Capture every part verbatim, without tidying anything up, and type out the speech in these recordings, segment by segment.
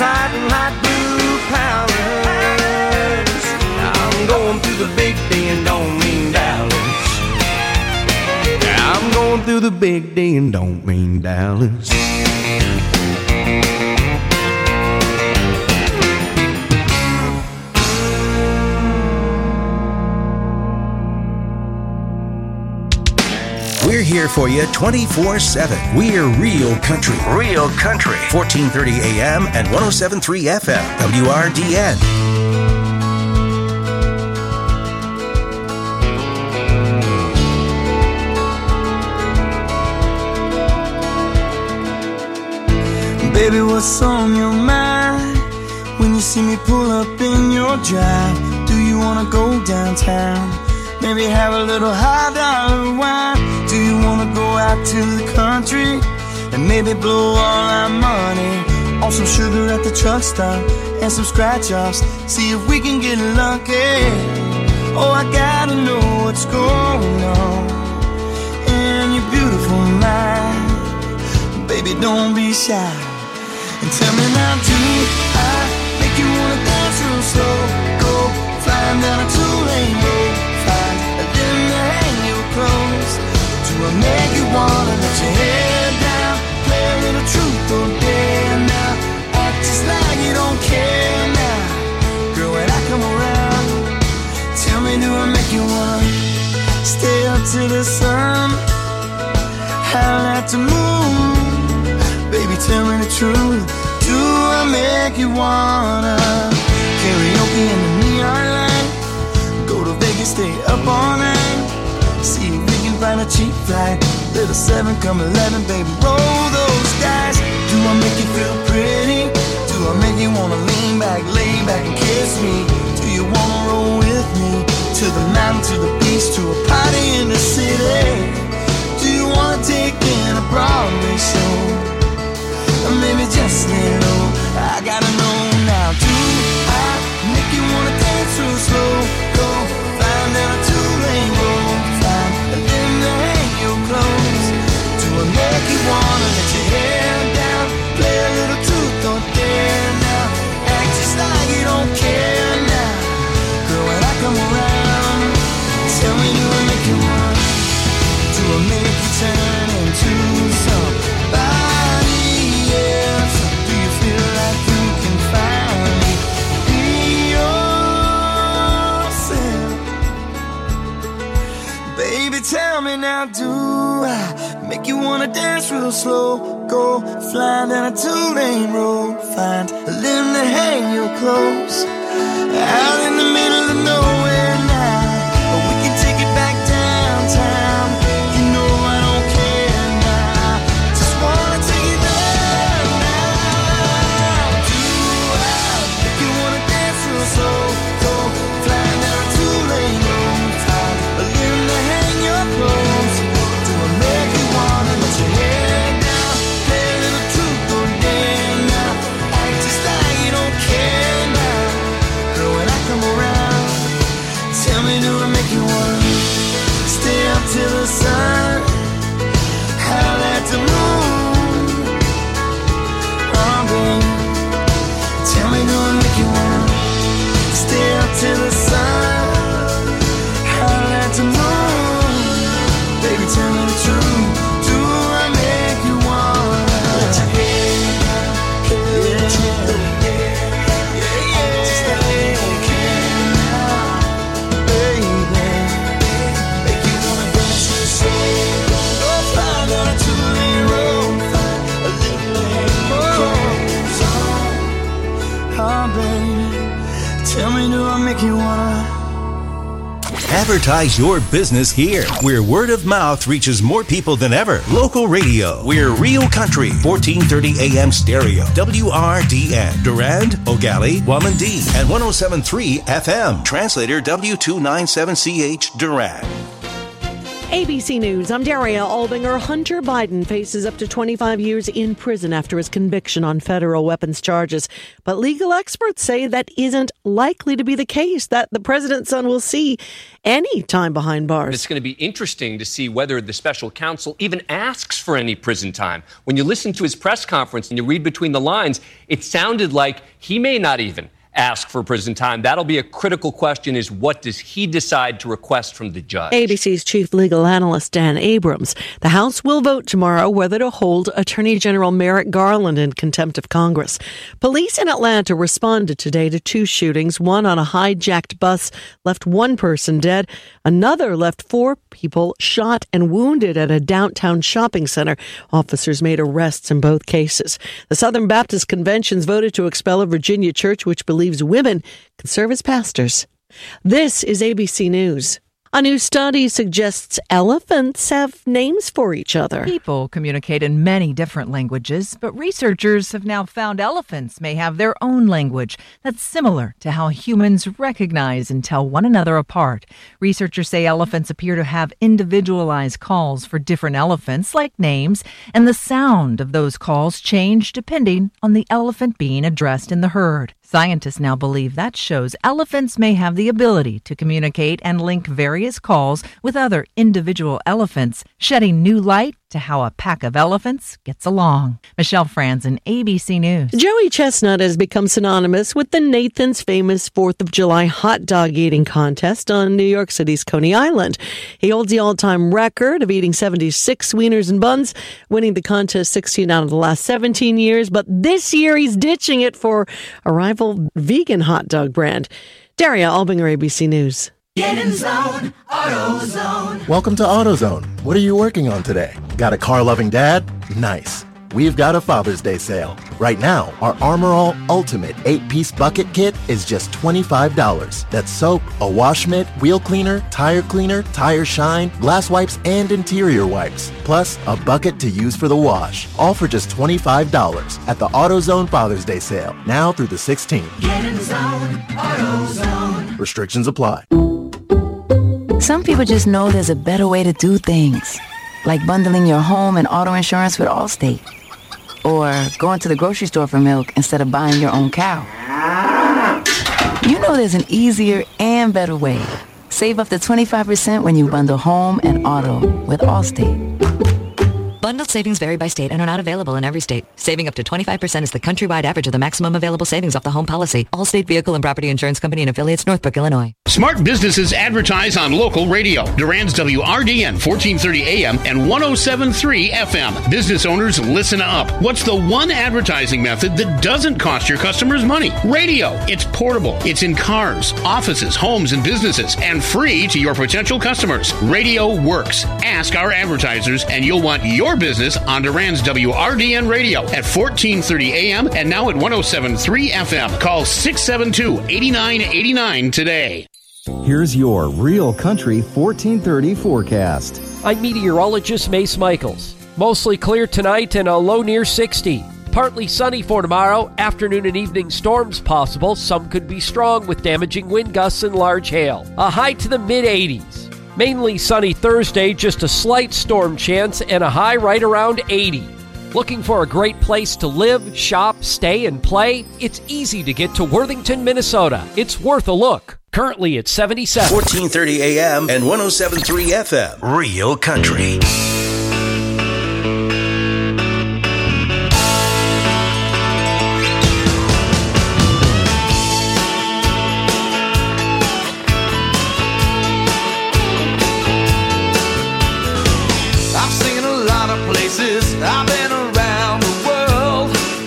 hot in hot blue Paris. I'm going through the big D and don't mean Dallas. I'm going through the big D and don't mean Dallas. We're here for you twenty-four seven. We're Real Country. Real Country. fourteen thirty A M and one oh seven point three F M. W R D N. Baby, what's on your mind when you see me pull up in your drive? Do you wanna go downtown? Maybe have a little high dollar wine. Do you wanna go out to the country and maybe blow all our money on some sugar at the truck stop and some scratch offs? See if we can get lucky. Oh, I gotta know what's going on in your beautiful mind. Baby, don't be shy and tell me now, do I make you wanna dance real slow? Go flying down a two-lane road. Close. Do I make you wanna let your head down? Play a little truth or dare now. Act just like you don't care now. Girl, when I come around, tell me, do I make you wanna stay up to the sun? Howl at the moon. Baby, tell me the truth. Do I make you wanna karaoke in the neon light? Go to Vegas, stay up all night. See if we can find a cheap flight. Little seven, come eleven, baby, roll those dice. Do I make you feel pretty? Do I make you wanna lean back, lay back and kiss me? Do you wanna roll with me to the mountain, to the beach, to a party in the city? Do you wanna take in a Broadway show? Or maybe just lay low? I gotta know now. Do I make you wanna dance real slow? Go flying down a two-lane road. Close. Do I make you wanna let your hair down? Play a little truth or dare now. Act just like you don't care now. Girl, when I come around, tell me, do I make you wanna? Do I make you turn into somebody else? Do you feel like you can finally be yourself? Baby, tell me now, do make you wanna dance real slow? Go flying down a two-lane road. Find a limb to hang your clothes out in the middle of nowhere now. Or we can take it back downtown. You know I don't care now. Just wanna take it down now. Do I make you wanna dance real slow? Go flying down a two-lane road. Find a limb to hang your clothes. Till the sun, howl at the moon. Oh, baby, tell me, do I make you wanna stay up till the sun, howl at the moon? Baby, tell me the truth. Do I make you wanna let your head down? Yeah, yeah, yeah, yeah. Just like you don't care now, baby. Tell me, do I make you wanna? Advertise your business here, where word of mouth reaches more people than ever. Local radio. We're Real Country, fourteen thirty A M stereo. W R D N. Durand, O'Galley, Wamandee, and one oh seven point three F M. Translator W two ninety-seven C H Durand. A B C News, I'm Daria Albinger. Hunter Biden faces up to twenty-five years in prison after his conviction on federal weapons charges. But legal experts say that isn't likely to be the case, that the president's son will see any time behind bars. It's going to be interesting to see whether the special counsel even asks for any prison time. When you listen to his press conference and you read between the lines, it sounded like he may not even ask for prison time. That'll be a critical question, is what does he decide to request from the judge? A B C's chief legal analyst Dan Abrams. The House will vote tomorrow whether to hold Attorney General Merrick Garland in contempt of Congress. Police in Atlanta responded today to two shootings. One on a hijacked bus left one person dead. Another left four people shot and wounded at a downtown shopping center. Officers made arrests in both cases. The Southern Baptist Convention's voted to expel a Virginia church which believes women can serve as pastors. This is A B C News. A new study suggests elephants have names for each other. People communicate in many different languages, but researchers have now found elephants may have their own language that's similar to how humans recognize and tell one another apart. Researchers say elephants appear to have individualized calls for different elephants, like names, and the sound of those calls change depending on the elephant being addressed in the herd. Scientists now believe that shows elephants may have the ability to communicate and link various calls with other individual elephants, shedding new light to how a pack of elephants gets along. Michelle Franzen, A B C News. Joey Chestnut has become synonymous with the Nathan's famous fourth of July hot dog eating contest on New York City's Coney Island. He holds the all-time record of eating seventy-six wieners and buns, winning the contest sixteen out of the last seventeen years. But this year he's ditching it for a rival vegan hot dog brand. Daria Albinger, A B C News. Get in zone, AutoZone. Welcome to AutoZone. What are you working on today? Got a car-loving dad? Nice. We've got a Father's Day sale. Right now, our Armor All Ultimate eight-piece bucket kit is just twenty-five dollars. That's soap, a wash mitt, wheel cleaner, tire cleaner, tire shine, glass wipes, and interior wipes. Plus, a bucket to use for the wash. All for just twenty-five dollars at the AutoZone Father's Day sale. Now through the sixteenth. Get in zone, AutoZone. Restrictions apply. Some people just know there's a better way to do things, like bundling your home and auto insurance with Allstate, or going to the grocery store for milk instead of buying your own cow. You know there's an easier and better way. Save up to twenty-five percent when you bundle home and auto with Allstate. Bundled savings vary by state and are not available in every state. Saving up to twenty-five percent is the countrywide average of the maximum available savings off the home policy. Allstate Vehicle and Property Insurance Company and affiliates, Northbrook, Illinois. Smart businesses advertise on local radio. Durand's W R D N fourteen thirty A M and one oh seven point three F M. Business owners, listen up. What's the one advertising method that doesn't cost your customers money? Radio. It's portable. It's in cars, offices, homes, and businesses, and free to your potential customers. Radio works. Ask our advertisers, and you'll want your business on Durand's W R D N radio at fourteen thirty A M and now at one oh seven point three F M. Call six seven two, eight nine eight nine today. Here's your Real Country fourteen thirty forecast. I'm meteorologist Mace Michaels. Mostly clear tonight and a low near sixty. Partly sunny for tomorrow. Afternoon and evening storms possible. Some could be strong with damaging wind gusts and large hail. A high to the mid eighties. Mainly sunny Thursday, just a slight storm chance and a high right around eighty. Looking for a great place to live, shop, stay, and play? It's easy to get to Worthington, Minnesota. It's worth a look. Currently at seventy-seven. fourteen thirty A M and one oh seven point three F M. Real Country. I've been around the world.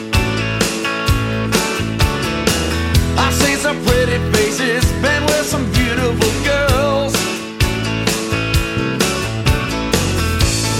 I've seen some pretty faces, been with some beautiful girls.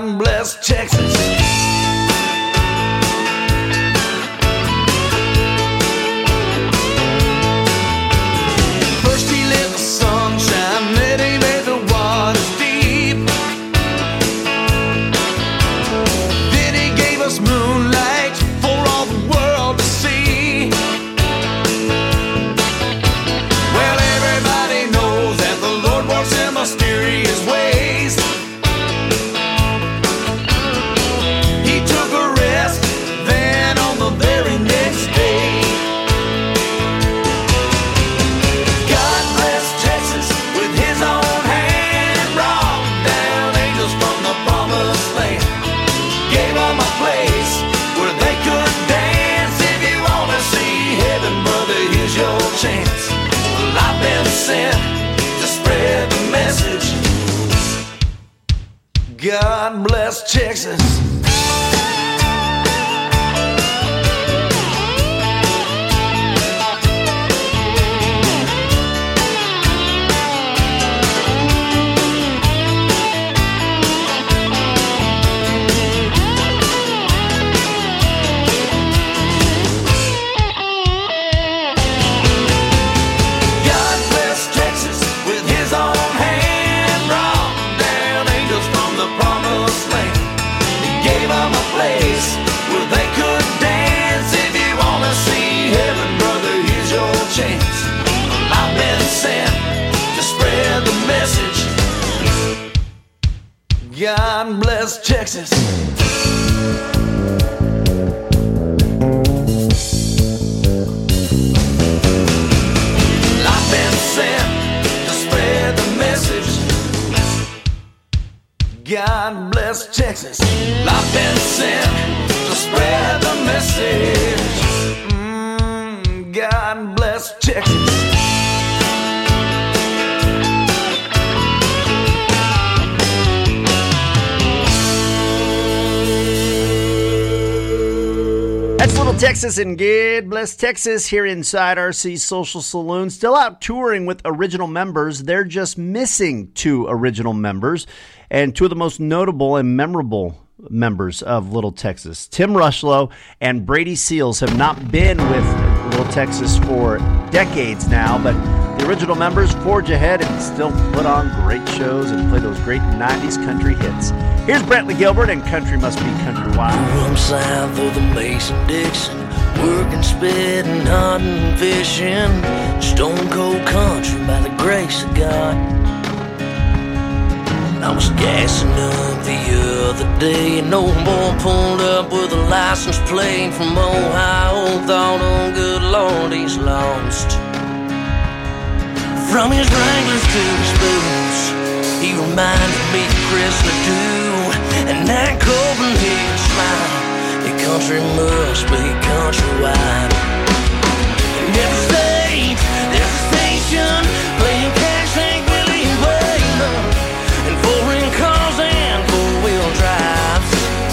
God bless Texas. First he let the sun shine, then he made the waters deep. Then he gave us moonlight for all the world to see. Well, everybody knows that the Lord works in mysterious ways. He took a rest, then on the very next day, God bless Texas with his own hand, brought down angels from the promised land, gave them a place where they could dance. If you want to see heaven, brother, here's your chance. Well, I've been sent to spread the message. God bless Texas. God bless Texas with his own hand, brought down angels from the promised land. He gave them a place where they could dance. If you want to see heaven, brother, here's your chance. I've been sent to spread the message. God bless Texas. I've been sent to spread the message. God bless Texas. I've been sent to spread the message. Mm, God bless Texas. That's Little Texas and God bless Texas here inside R C Social Saloon. Still out touring with original members. They're just missing two original members and two of the most notable and memorable members of Little Texas. Tim Rushlow and Brady Seals have not been with Little Texas for decades now, but the original members forge ahead and still put on great shows and play those great nineties country hits. Here's Brantley Gilbert and Country Must Be Countrywide. From south of the Mason-Dixon, working, spitting, hunting, fishing, stone cold country by the grace of God. I was gassing up the other day, and old boy pulled up with a license plate from Ohio. Thought, oh good Lord, he's lost. From his Wranglers to his boots, he reminded me of Chrysler too. And that Copenhagen smile, the country must be countrywide. In every state, there's a station playing cash, Hank Willie and Waylon, and foreign cars and four-wheel drives.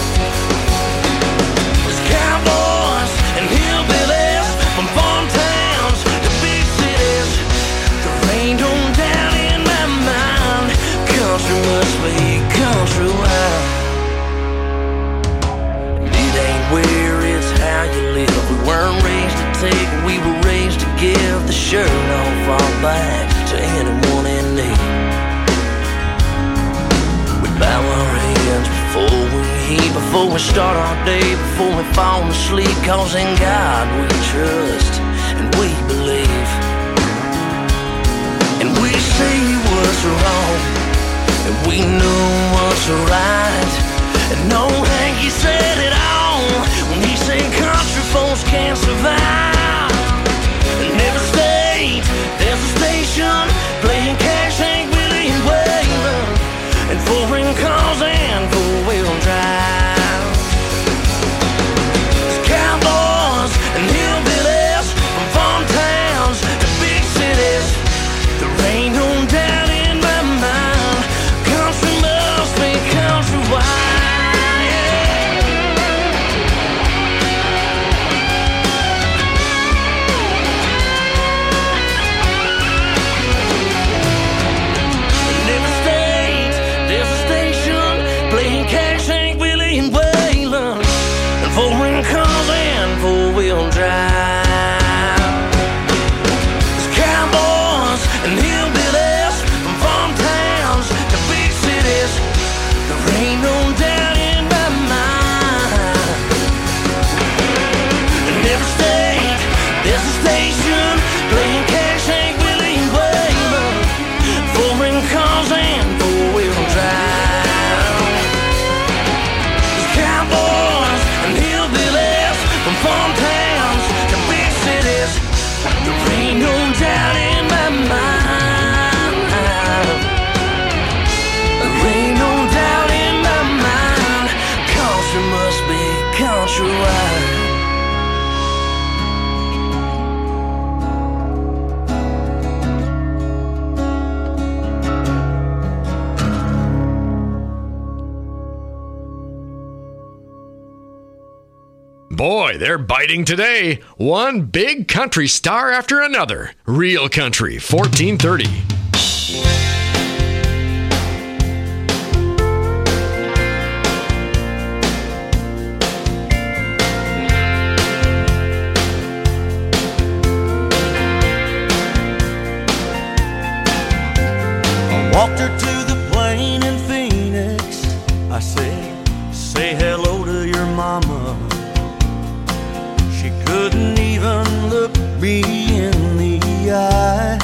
There's cowboys and hillbillies from farm towns to big cities. The rain don't down in my mind. Country must be countrywide. Where it's how you live. We weren't raised to take, we were raised to give the shirt off our back to anyone in need. We bow our heads before we eat, before we start our day, before we fall asleep, cause in God we trust and we believe. And we say what's wrong, and we know what's right. And no Hanky said it all when he said country folks can't survive. In every state, there's a station playing cash, Hank Willie and Waylon, and foreign cars and four-wheel drive. There's cowboys and hillbillies from farm towns to big cities. The rain don't down in my mind. Country must be countrywide. Boy, they're biting today. One big country star after another. Real Country, fourteen thirty. Walked her to the plane in Phoenix. I said, say hello to your mama. She couldn't even look me in the eye.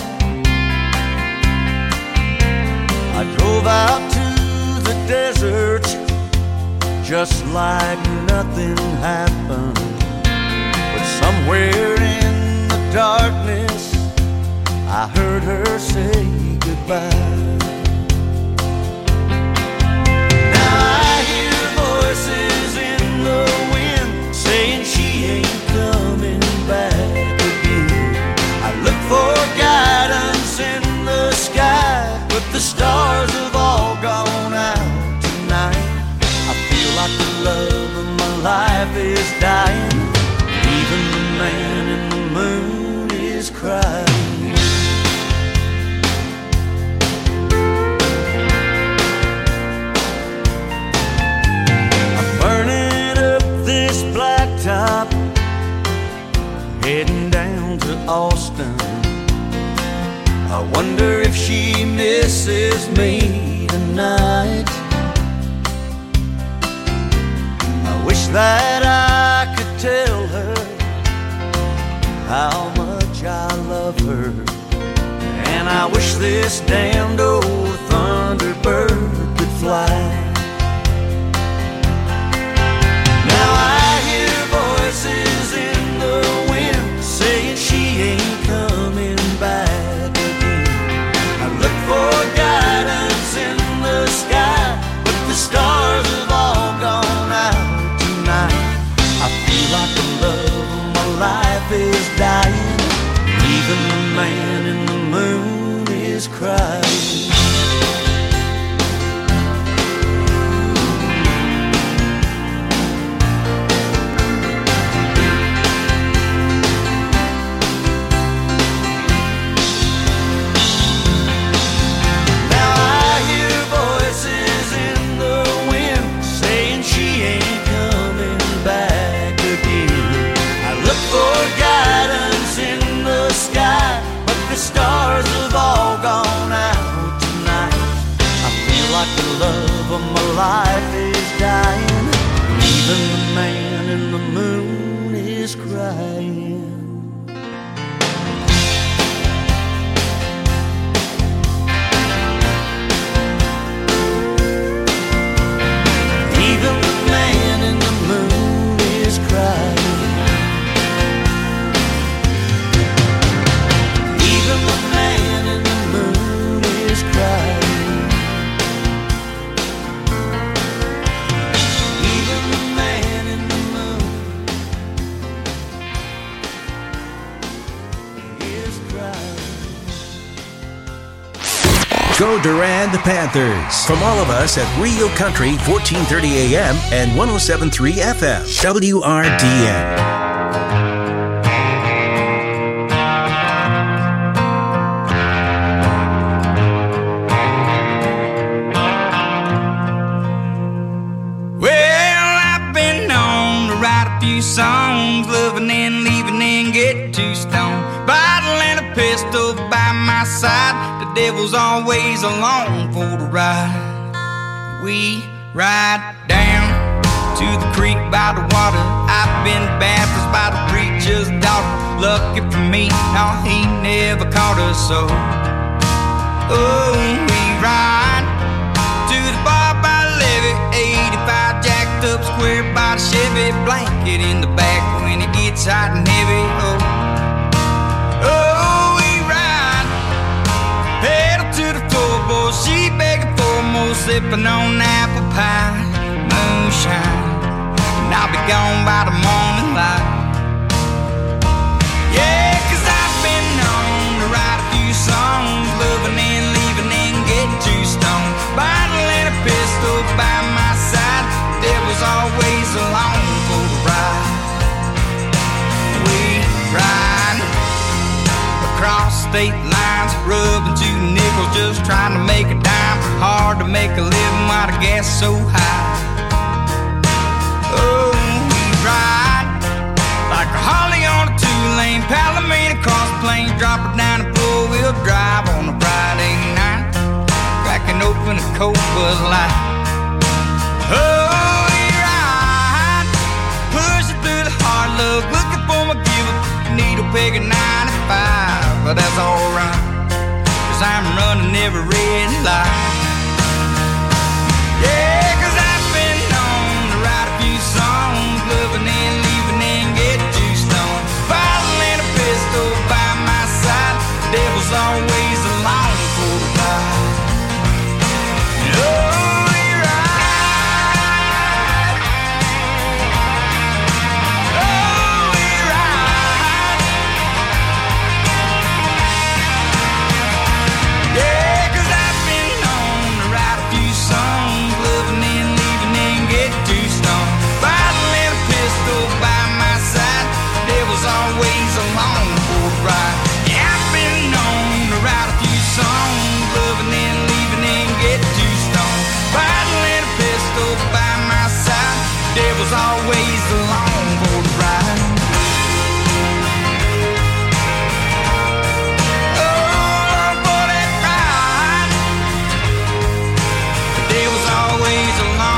I drove out to the desert just like nothing happened. But somewhere in the darkness I heard her say goodbye. I hear voices in the wind saying she ain't coming back again. I look for guidance in the sky, but the stars have all gone out tonight. I feel like the love of my life is dying. Even the man in the moon is crying. Top, heading down to Austin. I wonder if she misses me tonight. I wish that I could tell her how much I love her, and I wish this damned old Thunderbird could fly. Now I voices in the wind saying she ain't coming back again. I look for guidance in the sky, but the stars have all gone out tonight. I feel like the love of my life is dying. Even the man in the moon is crying. The stars have all gone out tonight. I feel like the love of my life is dying. Even the man in the moon is crying. Even the man in the moon is crying. Even the man in the moon is crying. Even the man in the moon is crying. Go Durand Panthers. From all of us at Real Country, fourteen thirty A M and one oh seven point three F M, W R D N. Songs, loving and leaving and get too stoned. Bottle and a pistol by my side. The devil's always along for the ride. We ride down to the creek by the water. I've been baptized by the preacher's daughter. Lucky for me, no, he never caught us so. Oh, we ride to the bar by the levee, eighty-five jacked up square by the Chevy, blanket in the back when it gets hot and heavy. Oh, oh, we ride, pedal to the floor, boy, she begging for more, sipping on apple pie, moonshine, and I'll be gone by the morning light. Yeah, cause I've been known to write a few songs, loving and leaving and getting too stoned. Bottle and a pistol by my side, the devil's always along for the ride. state lines, rubbing two nickels, just trying to make a dime. Hard to make a living while the gas is so high. Oh, we ride like a Harley on a two-lane Palomino, across the plains, drop her down and four-wheel drive on a Friday night, cracking open a cold Bud Light. Oh, we ride, pushing through the hard luck, looking for my give-up needle peg at ninety-five, but that's alright, cause I'm running every red light. Yeah, cause I've been known to write a few songs, loving and leaving and get too stoned. Bottle and a pistol by my side, the devil's always along for the ride. Oh, always along for a ride. Yeah, I've been known to write a few songs, loving and leaving and get too stoned. Bottle and a pistol by my side, devil's always along for a ride. Oh, for that ride, the devil's always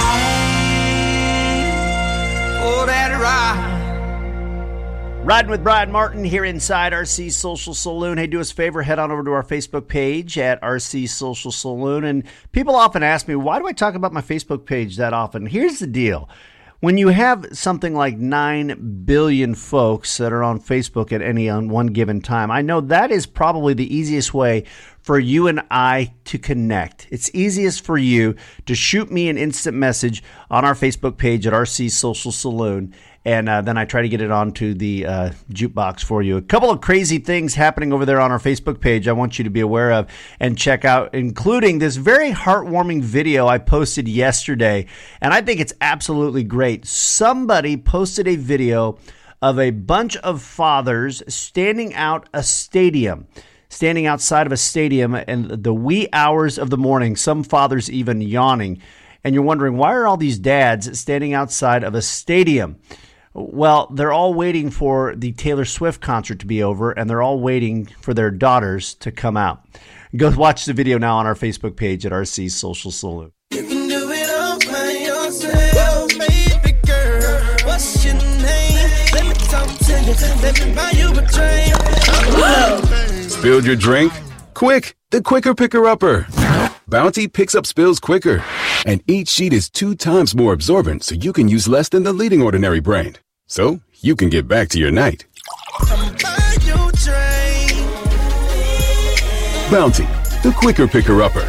along for that ride. Riding with Brian Martin here inside R C Social Saloon. Hey, do us a favor, head on over to our Facebook page at R C Social Saloon. And people often ask me, why do I talk about my Facebook page that often? Here's the deal. When you have something like nine billion folks that are on Facebook at any on one given time, I know that is probably the easiest way for you and I to connect. It's easiest for you to shoot me an instant message on our Facebook page at R C Social Saloon. And uh, then I try to get it onto the uh, jukebox for you. A couple of crazy things happening over there on our Facebook page I want you to be aware of and check out, including this very heartwarming video I posted yesterday. And I think it's absolutely great. Somebody posted a video of a bunch of fathers standing out a stadium, standing outside of a stadium in the wee hours of the morning, some fathers even yawning. And you're wondering, why are all these dads standing outside of a stadium? Well, they're all waiting for the Taylor Swift concert to be over, and they're all waiting for their daughters to come out. Go watch the video now on our Facebook page at R C Social Saloon. You can do it all by yourself, baby girl. What's your name? Let me talk to you. Let me buy you a drink. Spilled your drink? Quick, the quicker picker-upper. Bounty picks up spills quicker, and each sheet is two times more absorbent, so you can use less than the leading ordinary brand. So you can get back to your night. Bounty, the quicker picker-upper.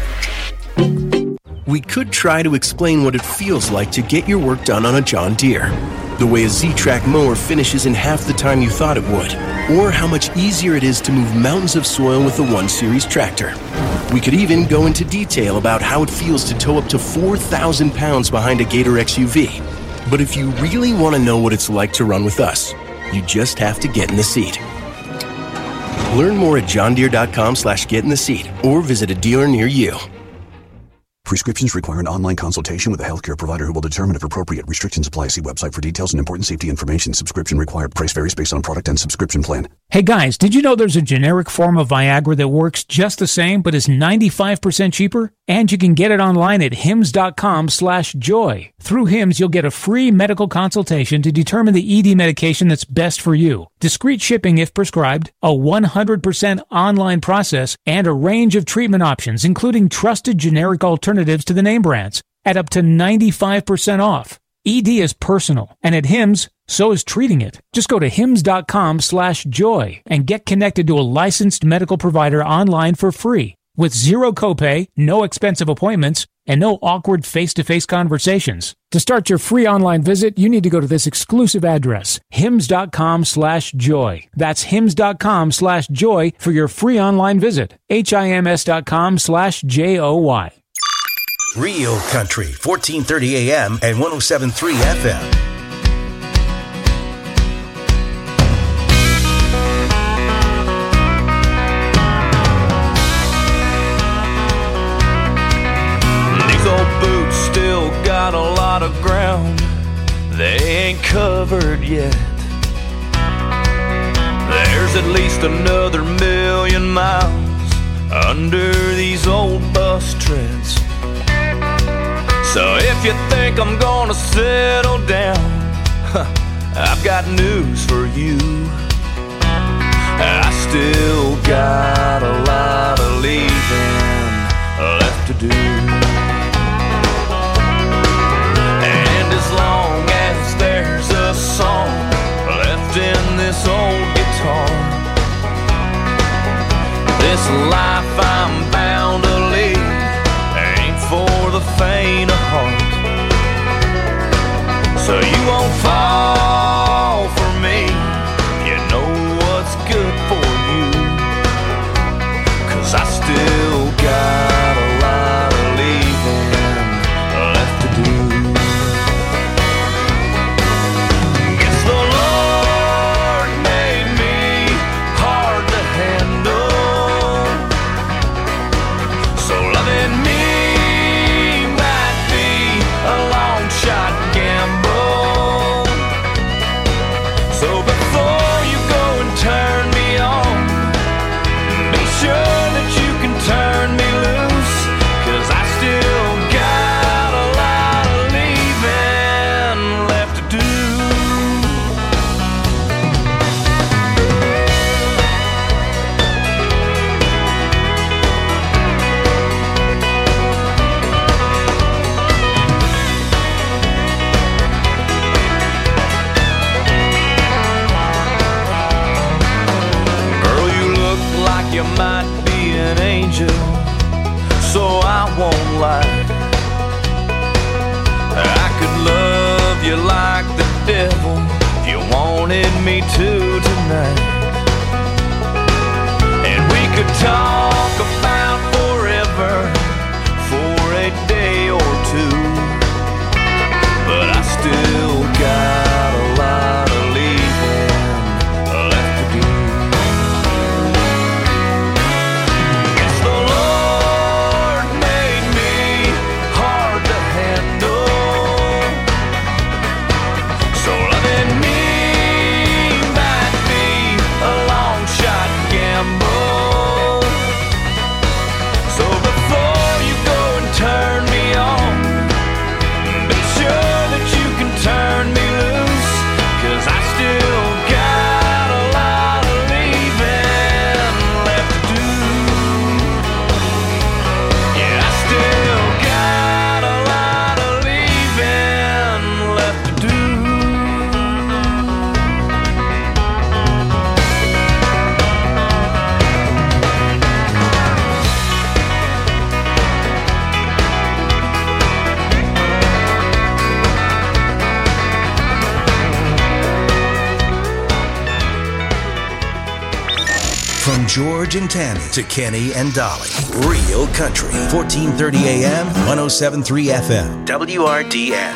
We could try to explain what it feels like to get your work done on a John Deere. The way a Z-Track mower finishes in half the time you thought it would. Or how much easier it is to move mountains of soil with the one series tractor. We could even go into detail about how it feels to tow up to four thousand pounds behind a Gator X U V. But if you really want to know what it's like to run with us, you just have to get in the seat. Learn more at johndeere.com slash get in the seat or visit a dealer near you. Prescriptions require an online consultation with a healthcare provider who will determine if appropriate. Restrictions apply. See website for details and important safety information. Subscription required. Price varies based on product and subscription plan. Hey guys, did you know there's a generic form of Viagra that works just the same but is ninety-five percent cheaper? And you can get it online at hims.com slash joy. Through Hims, you'll get a free medical consultation to determine the E D medication that's best for you. Discreet shipping if prescribed, a one hundred percent online process, and a range of treatment options, including trusted generic alternatives to the name brands, at up to ninety-five percent off. E D is personal, and at Hims, so is treating it. Just go to hims.com slash joy and get connected to a licensed medical provider online for free. With zero copay, no expensive appointments, and no awkward face-to-face conversations. To start your free online visit, you need to go to this exclusive address, hims.com slash joy. That's hims.com slash joy for your free online visit. H-I-M-S.com slash J-O-Y. Real Country, fourteen thirty A M and one oh seven point three F M. ground they ain't covered yet. There's at least another million miles under these old bus treads. So if you think I'm gonna settle down, I've got news for you. I still got a lot of leaving left to do. And as long as there's a song left in this old guitar, this life I'm bound to lead ain't for the faint of heart. So you won't fall for me, you know what's good for you, 'cause I still got a lot of leaving left to do. Guess the Lord made me hard to handle, so loving me might be a long shot gamble. So before you go and turn me on, be sure that you can turn me loose, 'cause I still got a lot of leaving left to do. Girl, you look like you might be an angel, so I won't lie. I could love you like the devil if you wanted me to tonight. And we could talk about forever for a day or two, but I still got a lot of leaving left to do. Guess the Lord made me hard to handle, so loving me might be a long shot gamble. So before you go and turn me on, be sure that you can turn me loose, 'cause I still got a lot of leaving left to do. Yeah, I still got a lot of leaving left to do. From George and Tammy to Kenny and Dolly. Real Country. fourteen thirty A M, one oh seven point three F M. W R D N.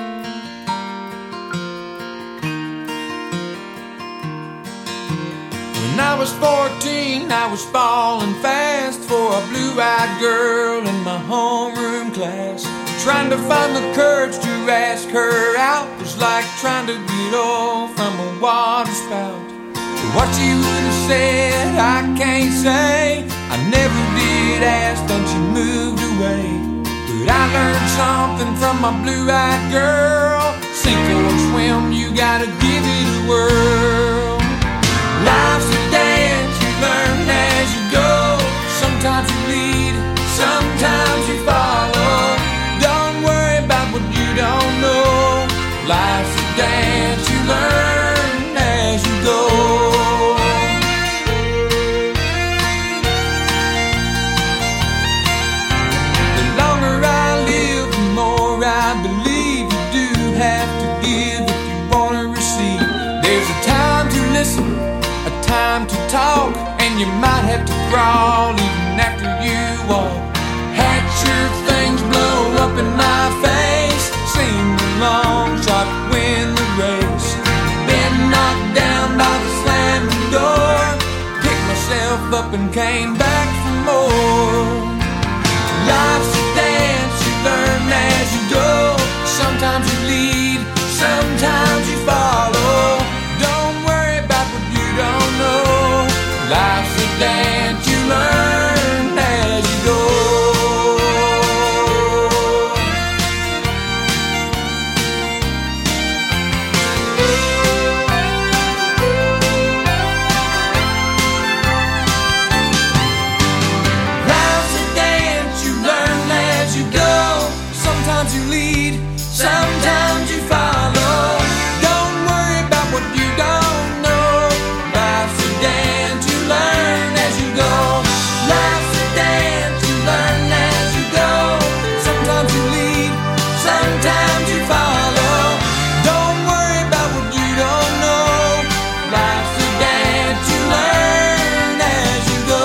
When I was fourteen, I was falling fast for a blue-eyed girl in my homeroom class. Trying to find the courage to ask her out was like trying to get off from a water spout. What she would have said, I can't say. I never did ask, then she moved away. But I learned something from my blue-eyed girl. Sink or swim, you gotta give it a whirl. Life's a dance, you learn as you go. Sometimes you lead, sometimes you follow. Don't worry about what you don't know. Life's a dance, you learn as you go. The longer I live, the more I believe you do have to give if you want to receive. There's a time to listen, a time to talk, and you might have to crawl even after you walk. Had your things blow up in my face, sing the long shot, win the race. Been knocked down by the slamming door, picked myself up and came back for more. Life's a dance, you learn as you go. Sometimes you leave sometimes you follow. Don't worry about what you don't know. Life's a dance you learn as you go. Life's a dance you learn as you go. Sometimes you lead, sometimes you follow. Don't worry about what you don't know. Life's a dance you learn as you go. Life's a dance you learn as you go. Sometimes you lead, sometimes you follow. Don't worry about what you don't know. Life's a dance you learn as you go.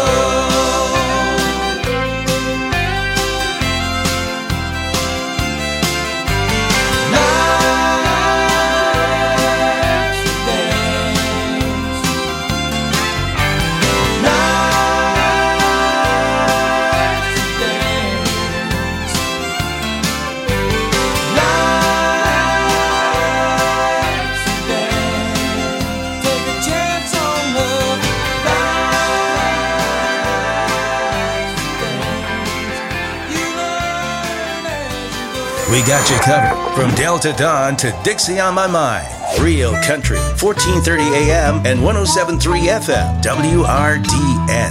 We got you covered from Delta Dawn to Dixie on My Mind. Real Country, fourteen thirty A M and one oh seven point three F M, W R D N.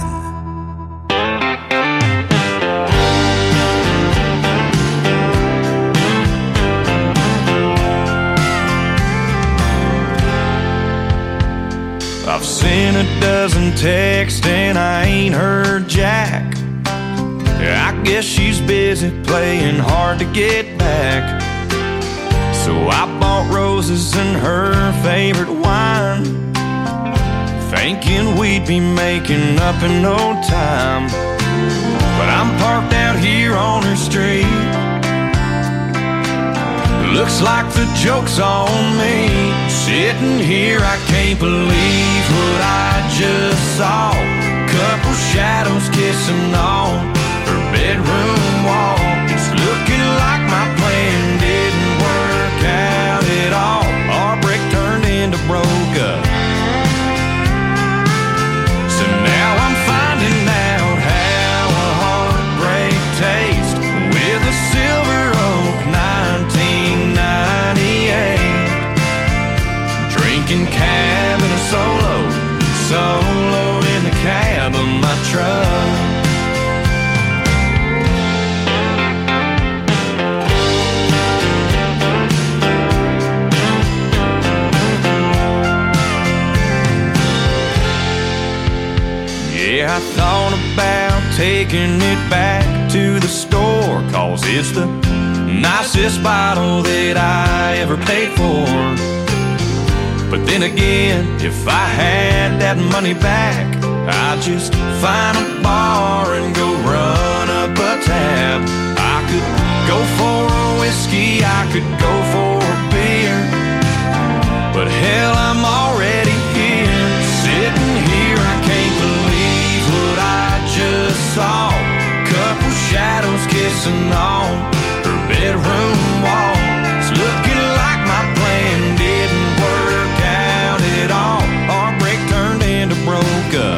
I've seen a dozen texts and I ain't heard jack. I guess she's busy playing hard to get back. So I bought roses and her favorite wine, thinking we'd be making up in no time. But I'm parked out here on her street. Looks like the joke's on me. Sitting here, I can't believe what I just saw. Couple shadows kissing on her bedroom wall. It's looking like my plan didn't work out at all. Our break turned into broke up. So now I'm finding out how a heartbreak tastes with a Silver Oak nineteen ninety-eight. Drinking cab in a solo, solo in the cab of my truck. Yeah, I thought about taking it back to the store, 'cause it's the nicest bottle that I ever paid for. But then again, if I had that money back, I'd just find a bar and go run up a tab. I could go for a whiskey, I could go for a beer, but hell, I'm already here. Sitting here, I can't believe what I just saw. Couple shadows kissing on her bedroom wall. It's looking like my plan didn't work out at all. Our break turned into broke up.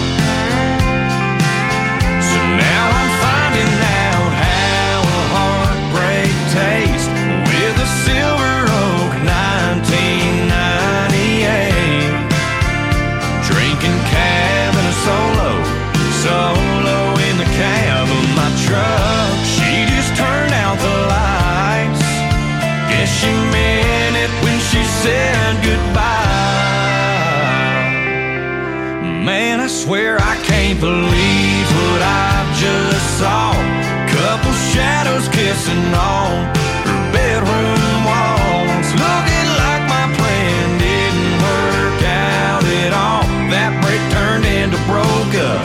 So now I'm finding out how a heartbreak tastes with a Silver Oak nineteen ninety-eight. Drinking cab in a solo, solo in the cab of my truck. She just turned out the lights. Guess she meant it when she said goodbye. Man, I swear I can't believe what I just saw. Couple shadows kissing on her bedroom walls. Looking like my plan didn't work out at all. That break turned into broke up.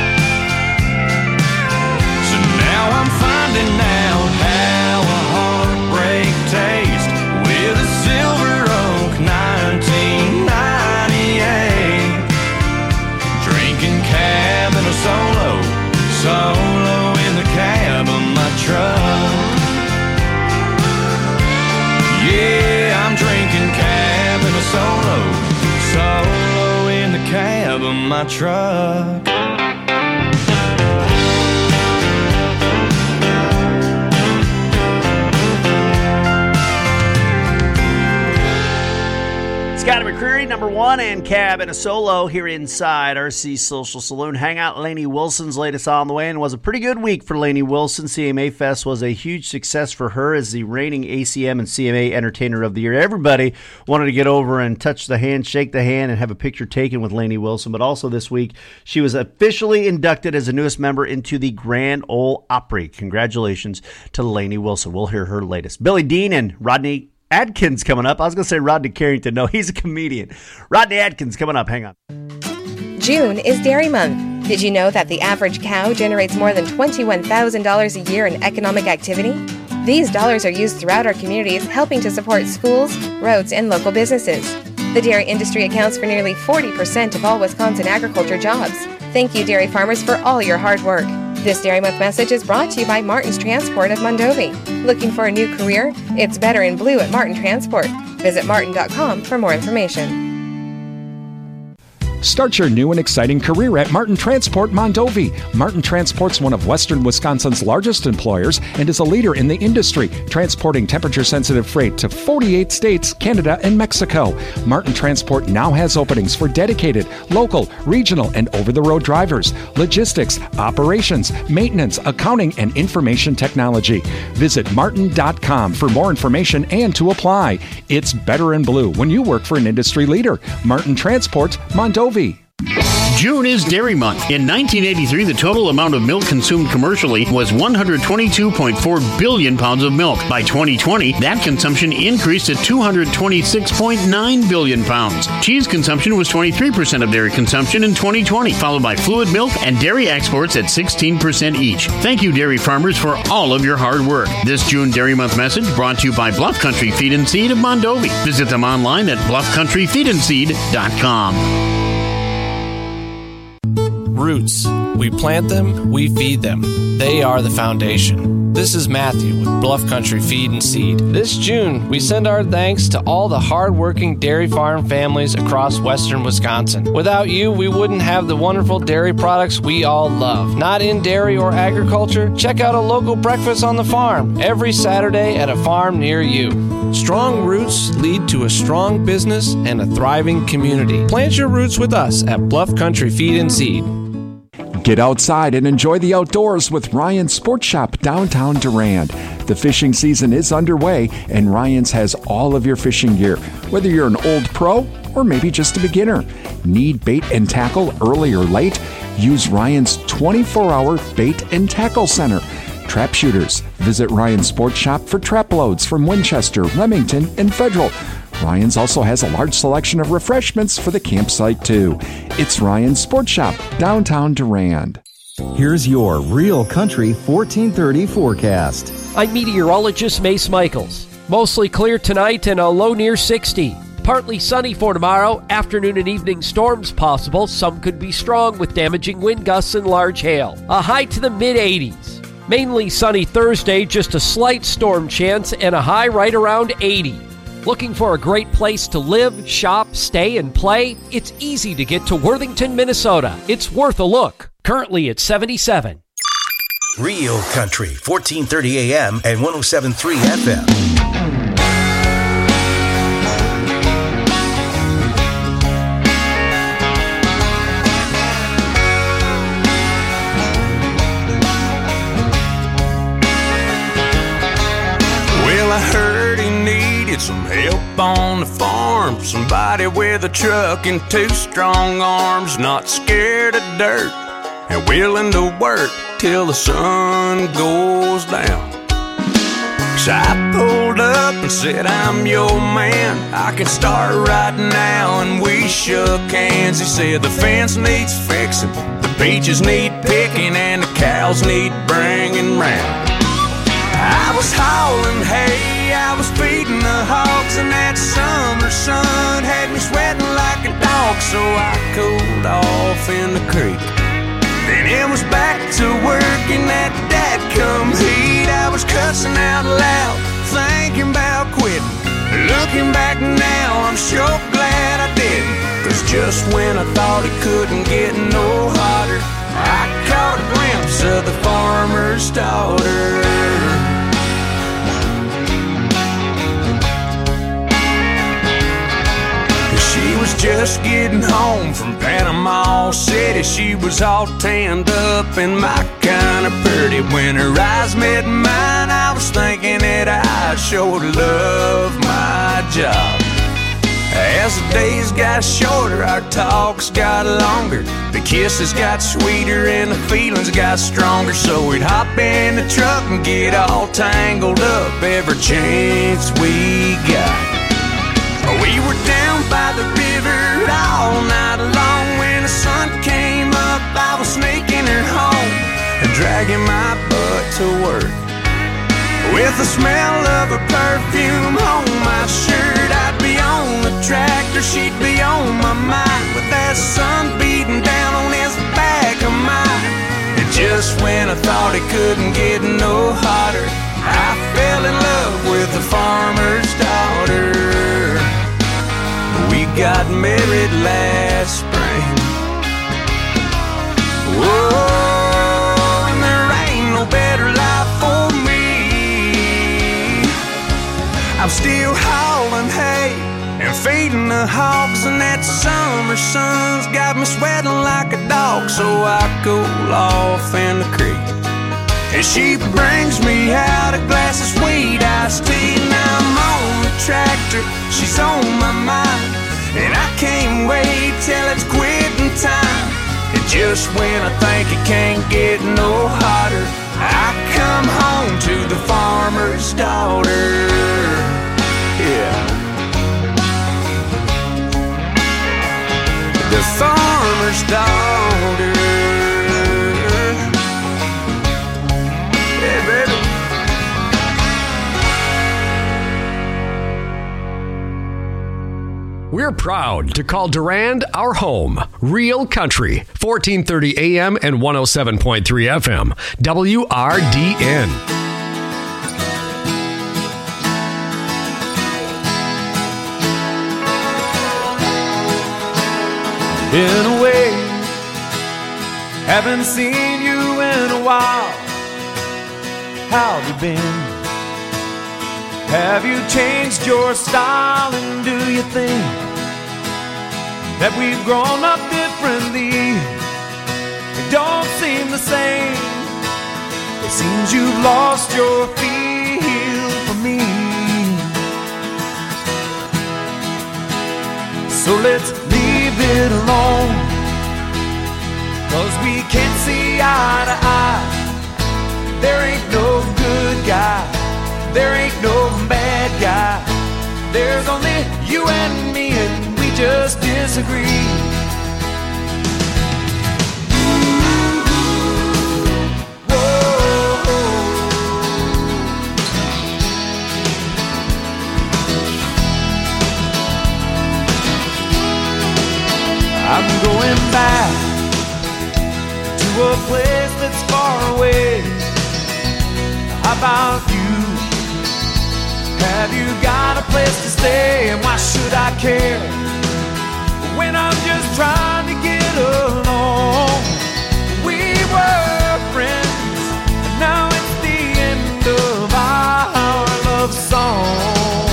So now I'm finding out how a heartbreak tastes with a Silver Oak nineteen from my truck. Scotty McCreery, number one, and Cab in a solo here inside R C Social Saloon. Hangout Lainey Wilson's latest on the way, and was a pretty good week for Lainey Wilson. C M A Fest was a huge success for her as the reigning A C M and C M A Entertainer of the Year. Everybody wanted to get over and touch the hand, shake the hand, and have a picture taken with Lainey Wilson. But also this week, she was officially inducted as the newest member into the Grand Ole Opry. Congratulations to Lainey Wilson. We'll hear her latest. Billy Dean and Rodney Adkins coming up. I was going to say Rodney Carrington. No, he's a comedian. Rodney Adkins coming up. Hang on. June is Dairy Month. Did you know that the average cow generates more than twenty-one thousand dollars a year in economic activity? These dollars are used throughout our communities, helping to support schools, roads, and local businesses. The dairy industry accounts for nearly forty percent of all Wisconsin agriculture jobs. Thank you, dairy farmers, for all your hard work. This Dairy Month message is brought to you by Martin's Transport of Mondovi. Looking for a new career? It's better in blue at Martin Transport. Visit martin dot com for more information. Start your new and exciting career at Martin Transport Mondovi. Martin Transport's one of Western Wisconsin's largest employers and is a leader in the industry, transporting temperature-sensitive freight to forty-eight states, Canada, and Mexico. Martin Transport now has openings for dedicated, local, regional, and over-the-road drivers, logistics, operations, maintenance, accounting, and information technology. Visit martin dot com for more information and to apply. It's better in blue when you work for an industry leader. Martin Transport Mondovi. June is Dairy Month. In nineteen eighty-three, the total amount of milk consumed commercially was one hundred twenty-two point four billion pounds of milk. By twenty twenty, that consumption increased to two hundred twenty-six point nine billion pounds. Cheese consumption was twenty-three percent of dairy consumption in twenty twenty, followed by fluid milk and dairy exports at sixteen percent each. Thank you, dairy farmers, for all of your hard work. This June Dairy Month message brought to you by Bluff Country Feed and Seed of Mondovi. Visit them online at bluff country feed and seed dot com. Roots. We plant them, we feed them. They are the foundation. This is Matthew with Bluff Country Feed and Seed. This June, we send our thanks to all the hard-working dairy farm families across western Wisconsin. Without you, we wouldn't have the wonderful dairy products we all love. Not in dairy or agriculture? Check out a local breakfast on the farm every Saturday at a farm near you. Strong roots lead to a strong business and a thriving community. Plant your roots with us at Bluff Country Feed and Seed. Get outside and enjoy the outdoors with Ryan's Sports Shop downtown Durand. The fishing season is underway, and Ryan's has all of your fishing gear, whether you're an old pro or maybe just a beginner. Need bait and tackle early or late? Use Ryan's twenty-four hour bait and tackle center. Trap shooters. Visit Ryan's Sports Shop for trap loads from Winchester, Remington, and Federal. Ryan's also has a large selection of refreshments for the campsite, too. It's Ryan's Sports Shop, downtown Durand. Here's your Real Country fourteen thirty forecast. I'm meteorologist Mace Michaels. Mostly clear tonight and a low near sixty. Partly sunny for tomorrow. Afternoon and evening storms possible. Some could be strong with damaging wind gusts and large hail. A high to the mid eighties. Mainly sunny Thursday, just a slight storm chance and a high right around eighty. Looking for a great place to live, shop, stay, and play? It's easy to get to Worthington, Minnesota. It's worth a look. Currently at seventy-seven. Real Country, fourteen thirty A M and one oh seven point three F M. Well, I heard he needed some help on the farm. Somebody with a truck and two strong arms, not scared of dirt and willing to work till the sun goes down. So I pulled up and said, I'm your man, I can start right now. And we shook hands. He said the fence needs fixing, the peaches need picking, and the cows need bringing round. I was hauling hay, I was feeding the hogs, and that summer sun had me sweating like a dog. So I cooled off in the creek. Then it was back to work in that dadgum heat. I was cussing out loud, thinking about quitting. Looking back now, I'm sure glad I didn't, 'cause 'cause just when I thought it couldn't get no hotter, I caught a glimpse of the farmer's daughter. She was just getting home from Panama City. She was all tanned up and my kind of pretty. When her eyes met mine, I was thinking that I sure love my job. As the days got shorter, our talks got longer. The kisses got sweeter and the feelings got stronger. So we'd hop in the truck and get all tangled up every chance we got. We were down by the river all night long. When the sun came up, I was sneaking her home and dragging my butt to work. With the smell of her perfume on my shirt, I'd be on the tractor, she'd be on my mind, with that sun beating down on his back of mine. And just when I thought it couldn't get no hotter, I fell in love with the farmer's daughter. We got married last spring. Whoa, and there ain't no better life for me. I'm still hauling hay and feeding the hogs, and that summer sun's got me sweating like a dog. So I cool off in the creek, and she brings me out a glass of sweet iced tea. Now I'm on the tractor, she's on my mind, and I can't wait till it's quitting time. And just when I think it can't get no hotter, I come home to the farmer's daughter. Yeah. The farmer's daughter. Yeah, baby. We're proud to call Durand our home. Real Country, fourteen thirty A M and one oh seven point three F M. W R D N. Been away, haven't seen you in a while. How have you been? Have you changed your style, and do you think that we've grown up differently? It don't seem the same. It seems you've lost your feel for me. So let's leave it alone, 'cause we can't see eye to eye. There ain't no good guy, there ain't no bad guy. There's only you and me, and we just disagree. I'm going back to a place that's far away. How about you? Have you got a place to stay? And why should I care when I'm just trying to get along? We were friends, and now it's the end of our love song.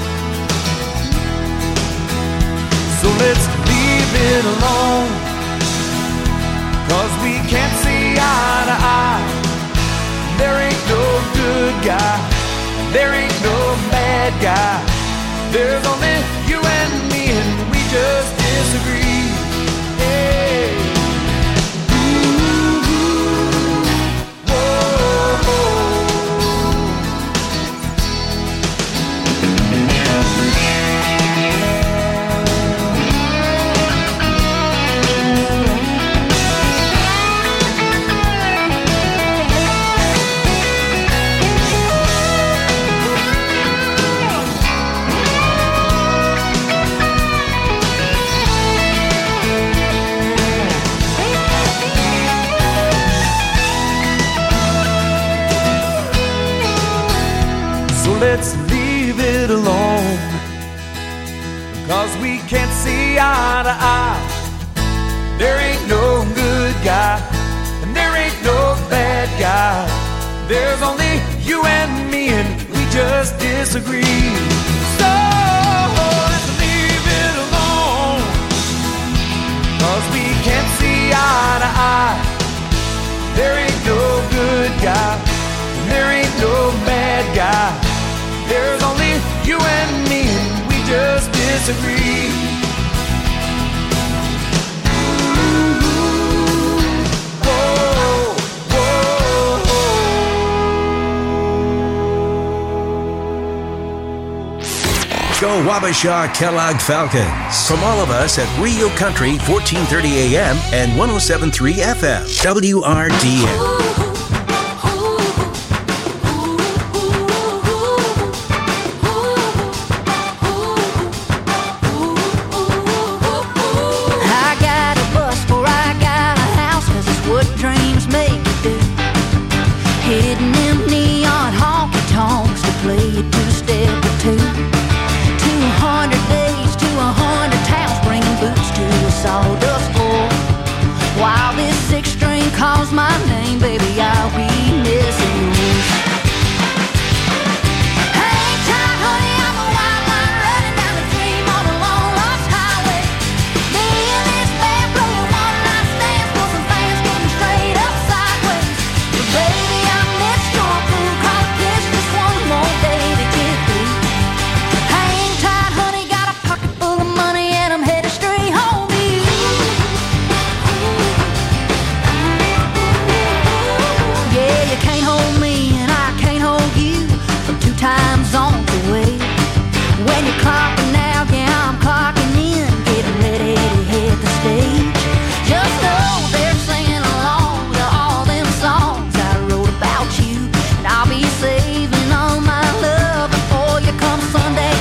So let's leave it alone, 'cause we can't see eye to eye. There ain't no good guy, there ain't no bad guy. There's only you and me, and we just disagree. Hey. Ooh, whoa, whoa. Let's leave it alone, 'cause we can't see eye to eye. There ain't no good guy, and there ain't no bad guy. There's only you and me, and we just disagree. So let's leave it alone, 'cause we can't see eye to eye. There ain't no good guy, and there ain't no bad guy. There's only you and me, and we just disagree. Go Wabasha Kellogg Falcons. From all of us at Rio Country, fourteen thirty A M and one oh seven point three F M, W R D N. Sawdust floor. While this six string calls my name, baby, I'll be missing you. Hang tight, honey, I'm a wild line running down the dream on a long lost highway. Me and this band playing one night stands for some fans getting straight up sideways. But baby, I missed your crew, 'cause there's just one more day to get through. Hang tight, honey, got a pocket full of money and I'm headed straight home. Time zones away. When you're clocking out, yeah, I'm clocking in, getting ready to hit the stage. Just know they're singing along to all them songs I wrote about you, and I'll be saving all my love before you come Sunday.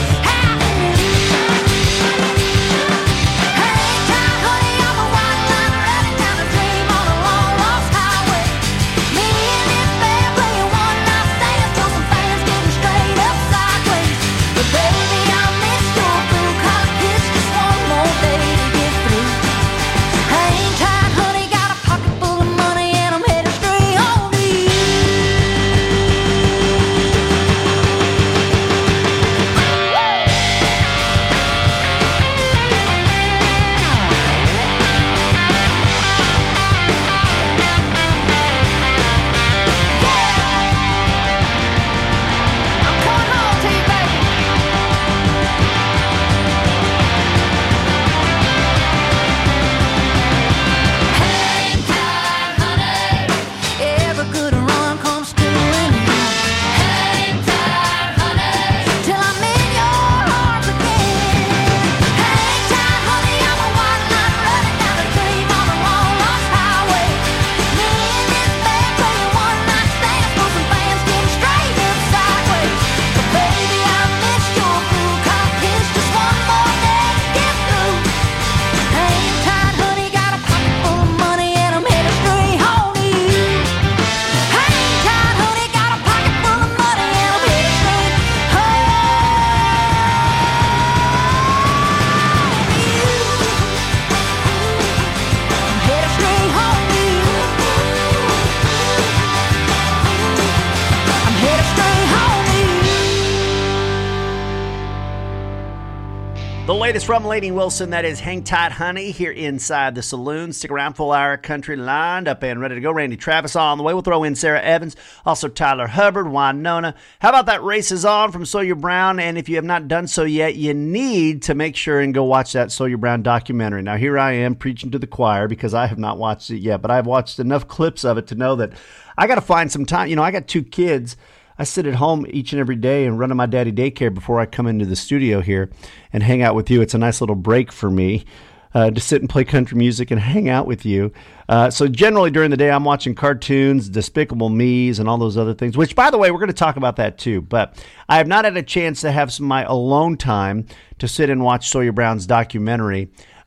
The latest from Lainey Wilson, that is Hang Tight Honey, here inside the saloon. Stick around, full hour country lined up and ready to go. Randy Travis on the way. We'll throw in Sarah Evans, also Tyler Hubbard, Winona. How about that Race Is On from Sawyer Brown? And if you have not done so yet, you need to make sure and go watch that Sawyer Brown documentary. Now, here I am preaching to the choir because I have not watched it yet, but I've watched enough clips of it to know that I got to find some time. You know, I got two kids. I sit at home each and every day and run to my daddy daycare before I come into the studio here and hang out with you. It's a nice little break for me uh, to sit and play country music and hang out with you. Uh, so generally during the day, I'm watching cartoons, Despicable Me's, and all those other things, which, by the way, we're going to talk about that too. But I have not had a chance to have some of my alone time to sit and watch Sawyer Brown's documentary.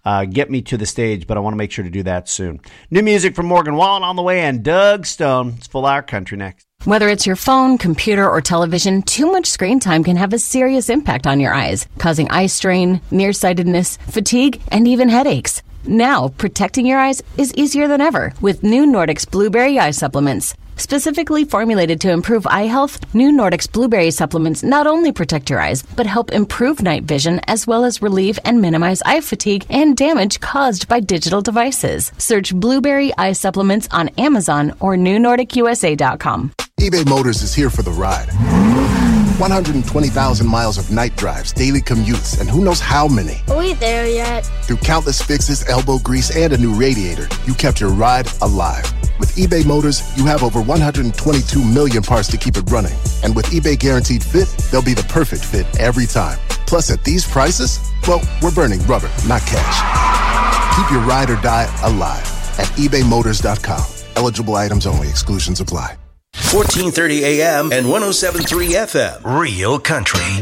uh, get me to the stage, but I want to make sure to do that soon. New music from Morgan Wallen on the way, and Doug Stone. It's Full Hour Country next. Whether it's your phone, computer, or television, too much screen time can have a serious impact on your eyes, causing eye strain, nearsightedness, fatigue, and even headaches. Now, protecting your eyes is easier than ever with new Nordics Blueberry Eye Supplements. Specifically formulated to improve eye health, new Nordics Blueberry Supplements not only protect your eyes, but help improve night vision as well as relieve and minimize eye fatigue and damage caused by digital devices. Search Blueberry Eye Supplements on Amazon or new nordic u s a dot com. eBay Motors is here for the ride. one hundred twenty thousand miles of night drives, daily commutes, and who knows how many. Are we there yet? Through countless fixes, elbow grease, and a new radiator, you kept your ride alive. With eBay Motors, you have over one hundred twenty-two million parts to keep it running. And with eBay Guaranteed Fit, they'll be the perfect fit every time. Plus, at these prices, well, we're burning rubber, not cash. Keep your ride or die alive at ebay motors dot com. Eligible items only. Exclusions apply. fourteen thirty A M and one oh seven point three F M. Real Country.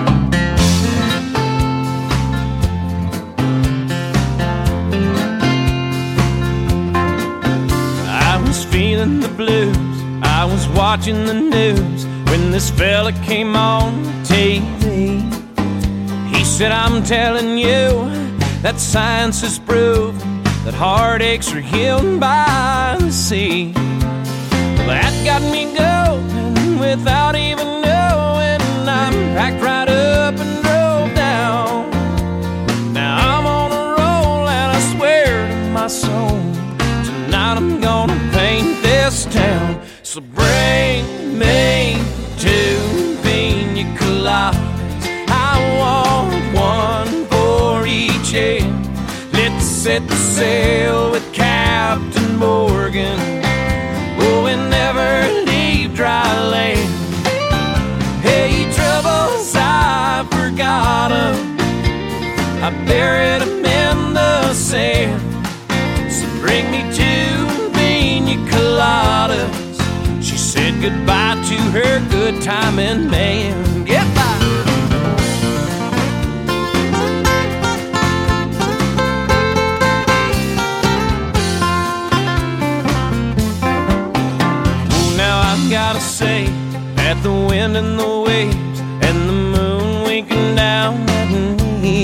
I was feeling the blues, I was watching the news when this fella came on T V. He said, I'm telling you that science has proven that heartaches are healed by the sea. Well, that got me going without even knowing. I'm packed right up and drove down. Now I'm on a roll and I swear to my soul, tonight I'm gonna paint this town. So bring me two pina coladas. I want one for each head. Let's set the sail with Captain Morgan. Oh, and never leave dry land. Hey, troubles, I forgot 'em. I buried 'em in the sand. So bring me two pina coladas. She said goodbye to her good timing man. Goodbye. Gotta say that the wind and the waves and the moon winking down at me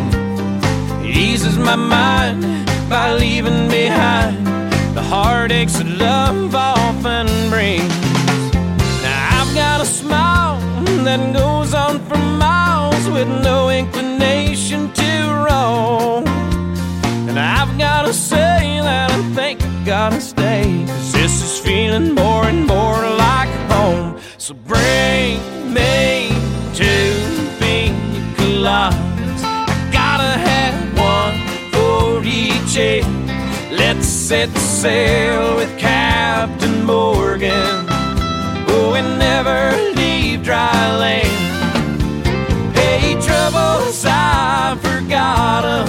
eases my mind by leaving behind the heartaches that love often brings. Now I've got a smile that goes on for miles with no inclination to roam. And I've gotta say that I think I gotta stay, 'cause this is feeling more and more like home. So bring me two pina coladas. I gotta have one for each head. Let's set sail with Captain Morgan. Oh, and never leave dry land. Hey, troubles, I forgot 'em.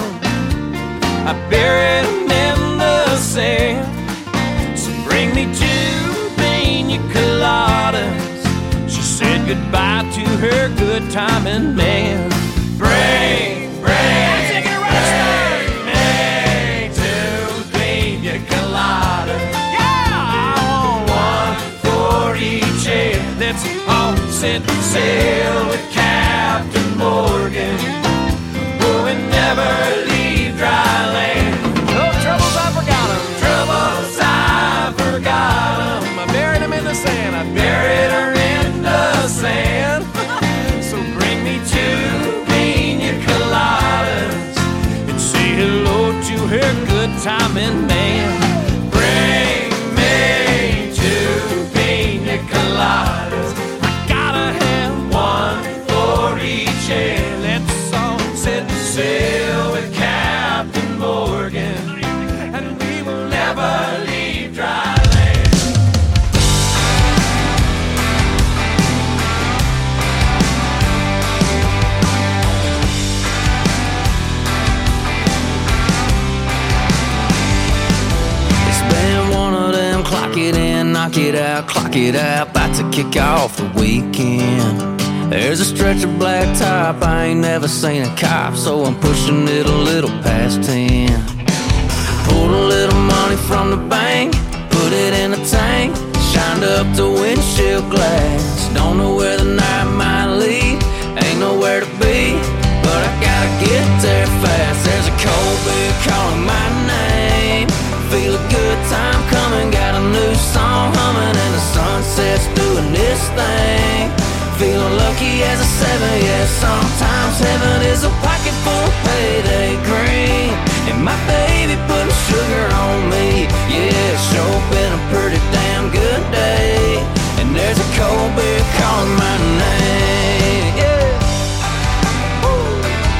I buried 'em in the sand. So bring me two pina coladas. She said goodbye to her good timing man. Bring, bring, take it right, bring me two pina coladas. Yeah, I want one for each head. Let's all set sail with Captain Morgan. Oh, and never leave dry land. No troubles, I forgot 'em. Troubles, I forgot 'em. I buried 'em in the sand. I buried her in the sand. So bring me two pina coladas and say hello to her good timing man. Bring me two pina coladas. I gotta have one for each head. Let's all set sail with Captain Morgan, and we will never leave dry land. It's been one of them clock it in, knock it out, clock it out, about to kick off the weekend. There's a stretch of blacktop, I ain't never seen a cop, so I'm pushing it a little past ten. Pulled a little money from the bank, put it in a tank, shined up the windshield glass. Don't know where the night might lead, ain't nowhere to be, but I gotta get there fast. There's a cold beer calling my name, feel a good time coming, got a new song humming, and the sunset's doing this thing. Feeling lucky as a seven, yeah. Sometimes heaven is a pocket full of payday green, and my baby putting sugar on me. Yeah, it's sure been a pretty damn good day, and there's a cold beer calling my name. Yeah. Woo.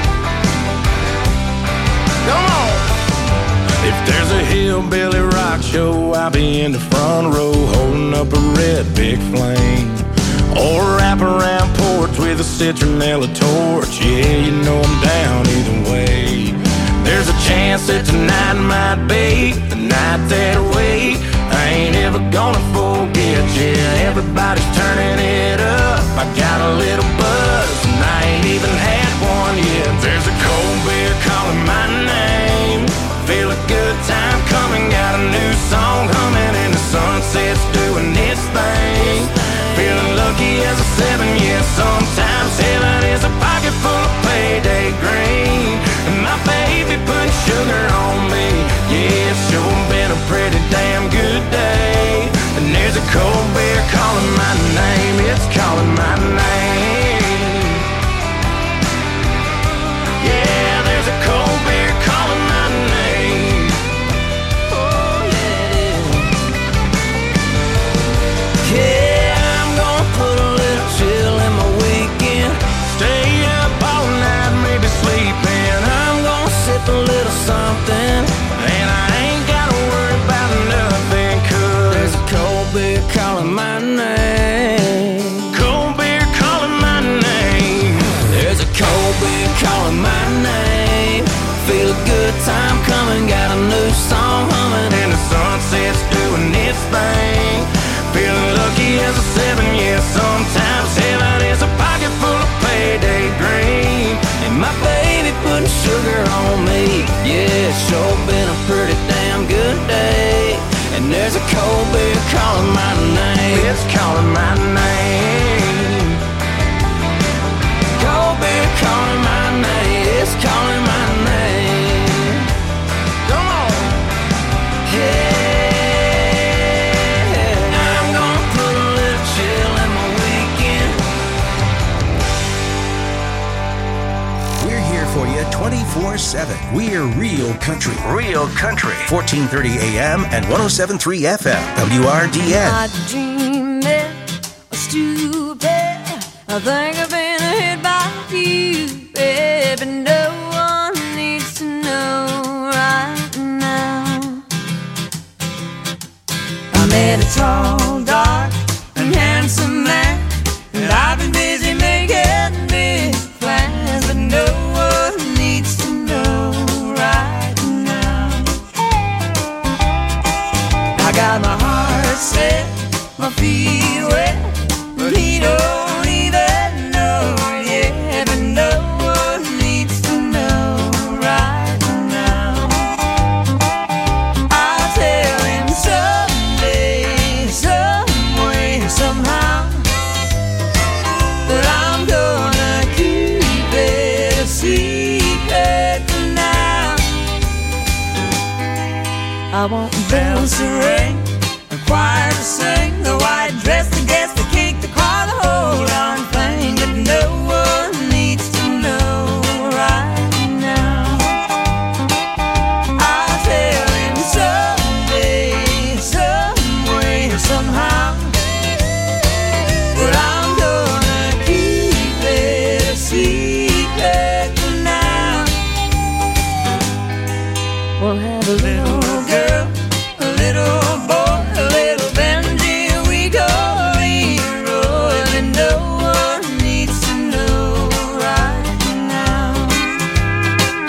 Come on. If there's a hillbilly rock show, I'll be in the front row holding up a red big flame. Or a wraparound porch with a citronella torch. Yeah, you know I'm down either way. There's a chance that tonight might be the night that I wait. I ain't ever gonna forget, yeah. Everybody's turning it up. I got a little buzz and I ain't even had one yet. There's a cold beer calling my name, feel a good time coming, got a new song humming, and the sunset's doing its thing. Feeling lucky as a seven, yeah. Sometimes heaven is a pocket full of payday green, and my baby putting sugar on me. Yeah, it's sure been a pretty damn good day, and there's a cold beer calling my name. It's calling my name. Yeah, there's a cold beer calling my name. Oh, yeah, it is. Yeah. Put a little chill in my weekend, stay up all night, maybe sleeping. I'm gonna sip a little something, and I ain't gotta worry about nothing, cause there's a cold beer calling my name. Cold beer calling my name. There's a cold beer calling my name. Feel a good time coming, got a new song humming, and the sunset's doing its thing. Feeling lucky as a seven, yeah. Sometimes heaven is a pocket full of payday green, and my baby putting sugar on me. Yeah, it's sure been a pretty damn good day, and there's a cold beer calling my name. It's calling my name. Cold beer calling my name. It's calling my name. Come on. Yeah. For you twenty-four seven. We're Real Country. Real Country. fourteen thirty A M and one oh seven point three F M. W R D N. Not dreaming or stupid. I think I've been hit by you, baby. No one needs to know right now. I met a tall, dark, and handsome man, and I've been busy making big plans, but no one needs to know right now. I got my heart set, my feet wet, but he don't even know yet. But no one needs to know right now. I'll tell him someday, some way, somehow, that I'm gonna keep it a secret now. I want bells to ring, a choir to sing, the white dress